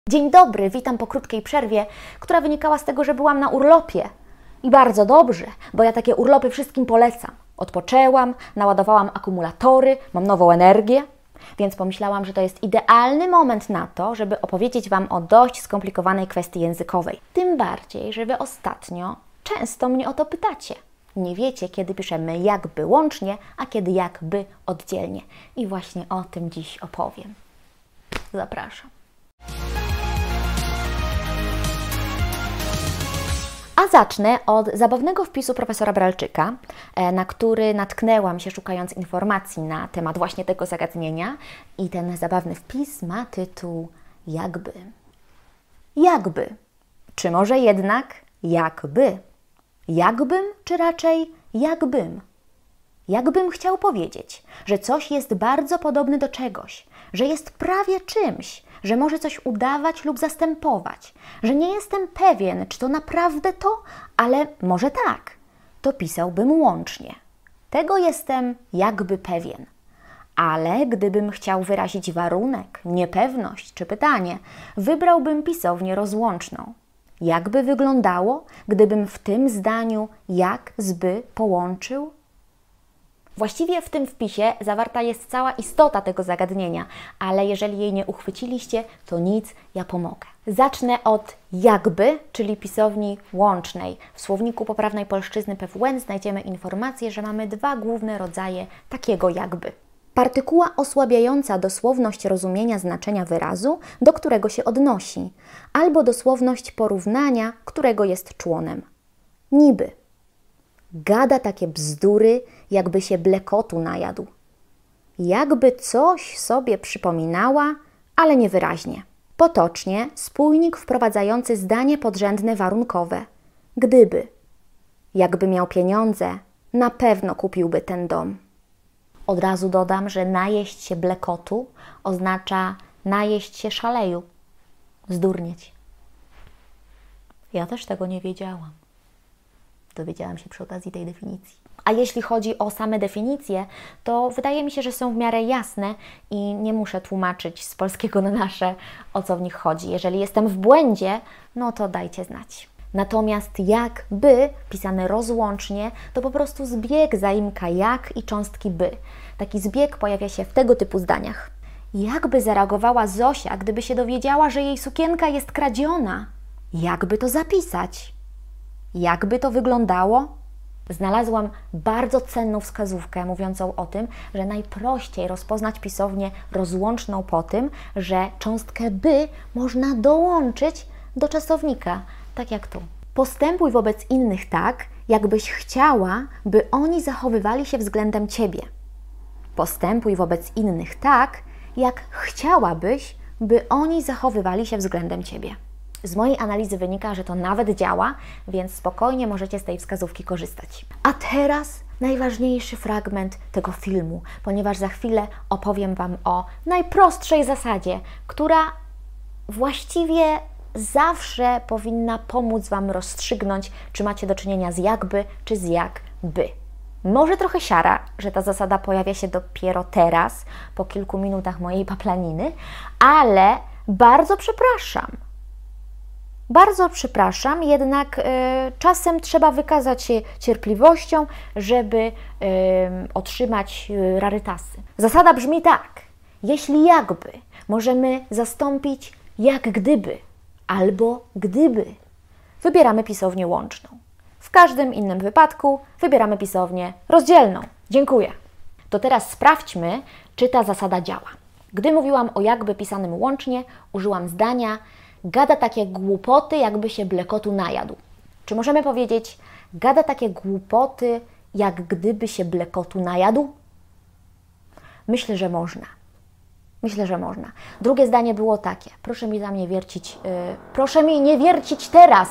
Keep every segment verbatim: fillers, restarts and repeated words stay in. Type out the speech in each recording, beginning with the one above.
Dzień dobry, witam po krótkiej przerwie, która wynikała z tego, że byłam na urlopie. I bardzo dobrze, bo ja takie urlopy wszystkim polecam. Odpoczęłam, naładowałam akumulatory, mam nową energię, więc pomyślałam, że to jest idealny moment na to, żeby opowiedzieć Wam o dość skomplikowanej kwestii językowej. Tym bardziej, że Wy ostatnio często mnie o to pytacie. Nie wiecie, kiedy piszemy jakby łącznie, a kiedy jakby oddzielnie. I właśnie o tym dziś opowiem. Zapraszam. A zacznę od zabawnego wpisu profesora Bralczyka, na który natknęłam się szukając informacji na temat właśnie tego zagadnienia. I ten zabawny wpis ma tytuł jakby. Jakby. Czy może jednak jakby? Jakbym, czy raczej jakbym? Jakbym chciał powiedzieć, że coś jest bardzo podobne do czegoś, że jest prawie czymś, że może coś udawać lub zastępować, że nie jestem pewien, czy to naprawdę to, ale może tak, to pisałbym łącznie. Tego jestem jakby pewien. Ale gdybym chciał wyrazić warunek, niepewność czy pytanie, wybrałbym pisownię rozłączną. Jakby wyglądało, gdybym w tym zdaniu jak z by połączył? Właściwie w tym wpisie zawarta jest cała istota tego zagadnienia, ale jeżeli jej nie uchwyciliście, to nic, ja pomogę. Zacznę od jakby, czyli pisowni łącznej. W słowniku poprawnej polszczyzny P W N znajdziemy informację, że mamy dwa główne rodzaje takiego jakby. Partykuła osłabiająca dosłowność rozumienia znaczenia wyrazu, do którego się odnosi, albo dosłowność porównania, którego jest członem. Niby. Gada takie bzdury, jakby się blekotu najadł. Jakby coś sobie przypominała, ale niewyraźnie. Potocznie spójnik wprowadzający zdanie podrzędne warunkowe. Gdyby. Jakby miał pieniądze, na pewno kupiłby ten dom. Od razu dodam, że najeść się blekotu oznacza najeść się szaleju. Zdurnieć. Ja też tego nie wiedziałam. Dowiedziałam się przy okazji tej definicji. A jeśli chodzi o same definicje, to wydaje mi się, że są w miarę jasne i nie muszę tłumaczyć z polskiego na nasze, o co w nich chodzi. Jeżeli jestem w błędzie, no to dajcie znać. Natomiast jakby, pisane rozłącznie, to po prostu zbieg zaimka jak i cząstki by. Taki zbieg pojawia się w tego typu zdaniach. Jakby zareagowała Zosia, gdyby się dowiedziała, że jej sukienka jest kradziona? Jakby to zapisać? Jakby to wyglądało? Znalazłam bardzo cenną wskazówkę mówiącą o tym, że najprościej rozpoznać pisownię rozłączną po tym, że cząstkę by można dołączyć do czasownika, tak jak tu. Postępuj wobec innych tak, jakbyś chciała, by oni zachowywali się względem Ciebie. Postępuj wobec innych tak, jak chciałabyś, by oni zachowywali się względem Ciebie. Z mojej analizy wynika, że to nawet działa, więc spokojnie możecie z tej wskazówki korzystać. A teraz najważniejszy fragment tego filmu, ponieważ za chwilę opowiem Wam o najprostszej zasadzie, która właściwie zawsze powinna pomóc Wam rozstrzygnąć, czy macie do czynienia z jakby, czy z jakby. Może trochę siara, że ta zasada pojawia się dopiero teraz, po kilku minutach mojej paplaniny, ale bardzo przepraszam. Bardzo przepraszam, jednak y, czasem trzeba wykazać się cierpliwością, żeby y, otrzymać y, rarytasy. Zasada brzmi tak. Jeśli jakby możemy zastąpić jak gdyby albo gdyby, wybieramy pisownię łączną. W każdym innym wypadku wybieramy pisownię rozdzielną. Dziękuję. To teraz sprawdźmy, czy ta zasada działa. Gdy mówiłam o jakby pisanym łącznie, użyłam zdania gada takie głupoty, jakby się blekotu najadł. Czy możemy powiedzieć gada takie głupoty, jak gdyby się blekotu najadł? Myślę, że można. Myślę, że można. Drugie zdanie było takie. Proszę mi za mnie wiercić. Yy, proszę mi nie wiercić teraz.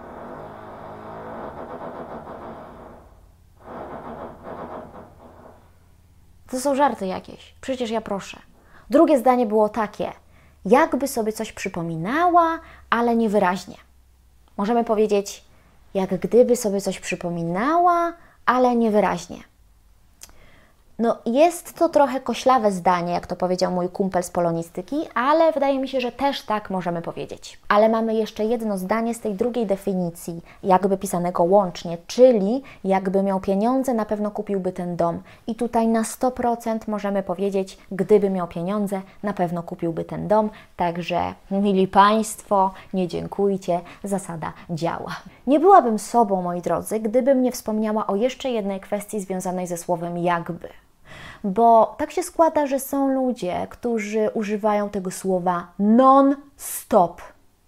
To są żarty jakieś. Przecież ja proszę. Drugie zdanie było takie. Jakby sobie coś przypominała, ale niewyraźnie. Możemy powiedzieć, jak gdyby sobie coś przypominała, ale niewyraźnie. No, jest to trochę koślawe zdanie, jak to powiedział mój kumpel z polonistyki, ale wydaje mi się, że też tak możemy powiedzieć. Ale mamy jeszcze jedno zdanie z tej drugiej definicji, jakby pisanego łącznie, czyli jakby miał pieniądze, na pewno kupiłby ten dom. I tutaj na sto procent możemy powiedzieć, gdyby miał pieniądze, na pewno kupiłby ten dom. Także, mili Państwo, nie dziękujcie, zasada działa. Nie byłabym sobą, moi drodzy, gdybym nie wspomniała o jeszcze jednej kwestii związanej ze słowem jakby. Bo tak się składa, że są ludzie, którzy używają tego słowa non-stop.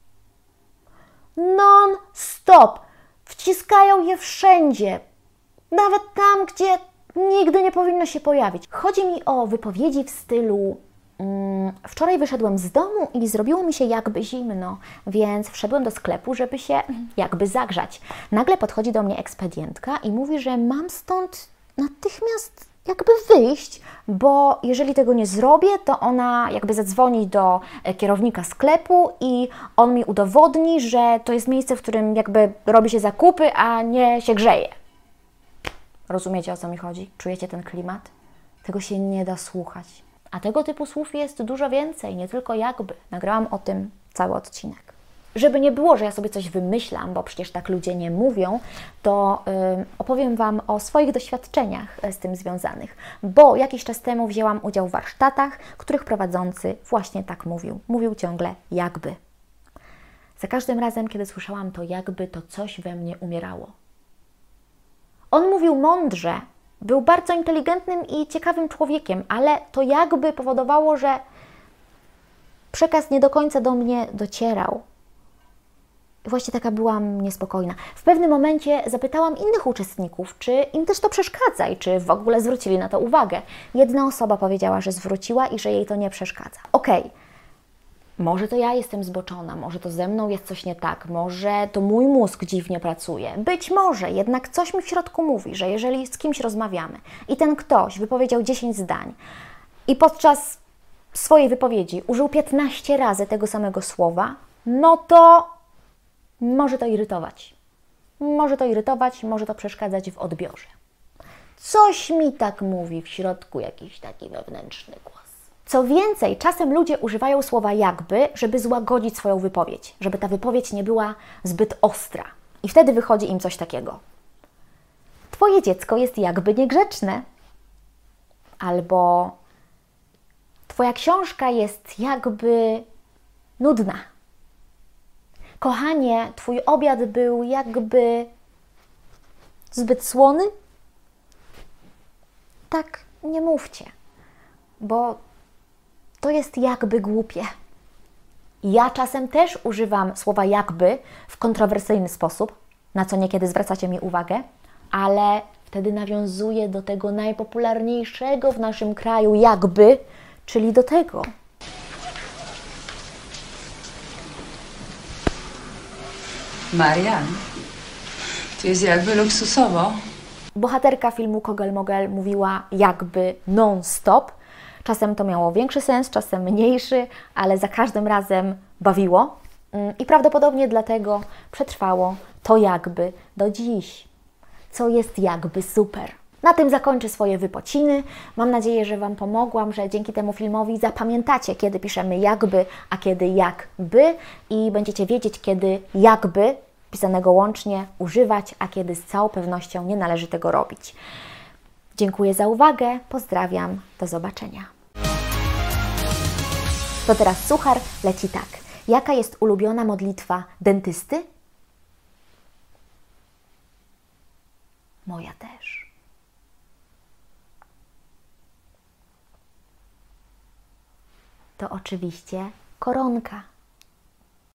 Non-stop. Wciskają je wszędzie. Nawet tam, gdzie nigdy nie powinno się pojawić. Chodzi mi o wypowiedzi w stylu mm, wczoraj wyszedłem z domu i zrobiło mi się jakby zimno, więc wszedłem do sklepu, żeby się jakby zagrzać. Nagle podchodzi do mnie ekspedientka i mówi, że mam stąd natychmiast jakby wyjść, bo jeżeli tego nie zrobię, to ona jakby zadzwoni do kierownika sklepu i on mi udowodni, że to jest miejsce, w którym jakby robi się zakupy, a nie się grzeje. Rozumiecie, o co mi chodzi? Czujecie ten klimat? Tego się nie da słuchać. A tego typu słów jest dużo więcej, nie tylko jakby. Nagrałam o tym cały odcinek. Żeby nie było, że ja sobie coś wymyślam, bo przecież tak ludzie nie mówią, to yy, opowiem Wam o swoich doświadczeniach z tym związanych. Bo jakiś czas temu wzięłam udział w warsztatach, których prowadzący właśnie tak mówił. Mówił ciągle jakby. Za każdym razem, kiedy słyszałam to jakby, to coś we mnie umierało. On mówił mądrze, był bardzo inteligentnym i ciekawym człowiekiem, ale to jakby powodowało, że przekaz nie do końca do mnie docierał. Właśnie taka byłam niespokojna. W pewnym momencie zapytałam innych uczestników, czy im też to przeszkadza i czy w ogóle zwrócili na to uwagę. Jedna osoba powiedziała, że zwróciła i że jej to nie przeszkadza. Okej, okay. Może to ja jestem zboczona, może to ze mną jest coś nie tak, może to mój mózg dziwnie pracuje. Być może, jednak coś mi w środku mówi, że jeżeli z kimś rozmawiamy i ten ktoś wypowiedział dziesięć zdań i podczas swojej wypowiedzi użył piętnaście razy tego samego słowa, no to może to irytować. Może to irytować, może to przeszkadzać w odbiorze. Coś mi tak mówi w środku, jakiś taki wewnętrzny głos. Co więcej, czasem ludzie używają słowa jakby, żeby złagodzić swoją wypowiedź, żeby ta wypowiedź nie była zbyt ostra. I wtedy wychodzi im coś takiego. Twoje dziecko jest jakby niegrzeczne. Albo Twoja książka jest jakby nudna. Kochanie, Twój obiad był jakby zbyt słony? Tak nie mówcie, bo to jest jakby głupie. Ja czasem też używam słowa jakby w kontrowersyjny sposób, na co niekiedy zwracacie mi uwagę, ale wtedy nawiązuję do tego najpopularniejszego w naszym kraju jakby, czyli do tego. Marian, to jest jakby luksusowo. Bohaterka filmu Kogel Mogel mówiła jakby non-stop. Czasem to miało większy sens, czasem mniejszy, ale za każdym razem bawiło. I prawdopodobnie dlatego przetrwało to jakby do dziś, co jest jakby super. Na tym zakończę swoje wypociny. Mam nadzieję, że Wam pomogłam, że dzięki temu filmowi zapamiętacie, kiedy piszemy jakby, a kiedy jakby i będziecie wiedzieć, kiedy jakby, pisanego łącznie, używać, a kiedy z całą pewnością nie należy tego robić. Dziękuję za uwagę, pozdrawiam, do zobaczenia. To teraz suchar leci tak. Jaka jest ulubiona modlitwa dentysty? Moja też. To oczywiście koronka.